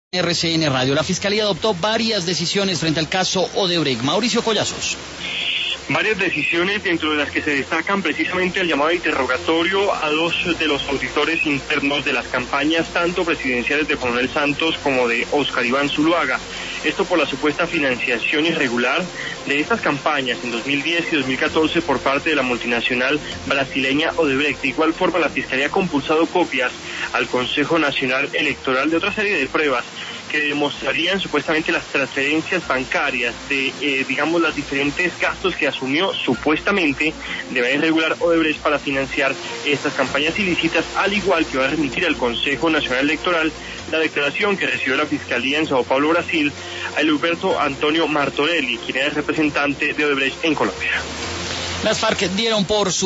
RCN Radio. La Fiscalía adoptó varias decisiones frente al caso Odebrecht. Mauricio Collazos. Varias decisiones, dentro de las que se destacan precisamente el llamado a interrogatorio a dos de los auditores internos de las campañas, tanto presidenciales de Juan Manuel Santos como de Óscar Iván Zuluaga. Esto por la supuesta financiación irregular de estas campañas en 2010 y 2014 por parte de la multinacional brasileña Odebrecht. De igual forma, la Fiscalía ha compulsado copias al Consejo Nacional Electoral de otra serie de pruebas que demostrarían supuestamente las transferencias bancarias de, los diferentes gastos que asumió supuestamente de manera irregular Odebrecht para financiar estas campañas ilícitas, al igual que va a remitir al Consejo Nacional Electoral la declaración que recibió la Fiscalía en Sao Paulo, Brasil, a Luberto Antonio Martorelli, quien es representante de Odebrecht en Colombia. Las FARC dieron por